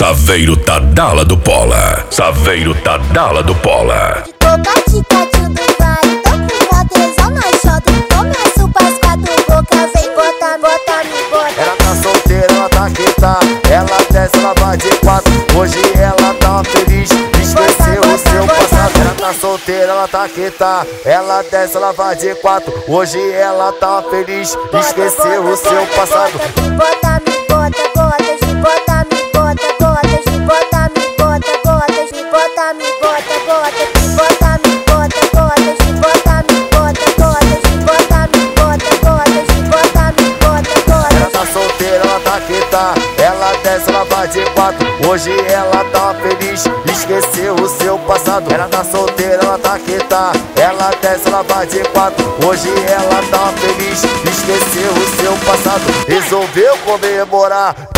Saveiro Tadala do Pola. Saveiro Tadala do Pola. Ticadinho do vale, tô com mó tesão na xota. Começo pras 4 bocas, vem bota, bota, me bota. Ela tá solteira, ela tá quieta. Ela desce, ela vai de 4. Hoje ela tá feliz, esqueceu o seu passado. Ela tá solteira, ela tá quieta. Ela desce, ela vai de 4. Hoje ela tá feliz, esqueceu o seu passado. Me bota, me bota, bota, me bota, me bota, bota, me bota, me bota, bota, me bota, me bota, bota, me bota, me bota, bota, me bota, me bota, bota, me bota, me bota, bota, me bota, me bota, bota. Ela tá solteira, ela tá quieta. Ela desce, ela vai de 4. Hoje ela tá feliz, esqueceu o seu passado. Ela tá solteira, ela tá quieta. Ela desce, ela vai de 4. Hoje ela tá feliz, esqueceu o seu passado. Resolveu comemorar.